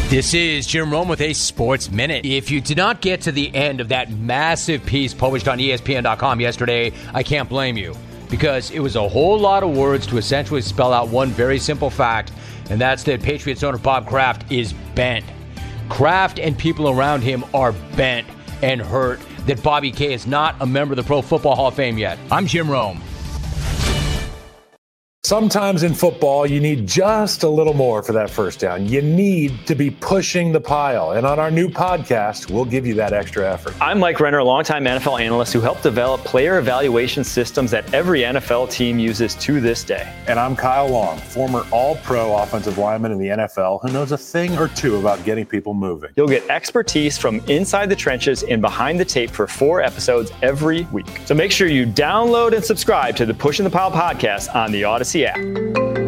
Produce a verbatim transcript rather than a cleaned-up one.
This is Jim Rome with a Sports Minute. If you did not get to the end of that massive piece published on E S P N dot com yesterday, I can't blame you, because it was a whole lot of words to essentially spell out one very simple fact, and that's that Patriots owner Bob Kraft is bent. Kraft and people around him are bent and hurt that Bobby K is not a member of the Pro Football Hall of Fame yet. I'm Jim Rome. Sometimes in football, you need just a little more for that first down. You need to be pushing the pile. And on our new podcast, we'll give you that extra effort. I'm Mike Renner, a longtime N F L analyst who helped develop player evaluation systems that every N F L team uses to this day. And I'm Kyle Long, former all-pro offensive lineman in the N F L who knows a thing or two about getting people moving. You'll get expertise from inside the trenches and behind the tape for four episodes every week. So make sure you download and subscribe to the Pushing the Pile podcast on the Odyssey app.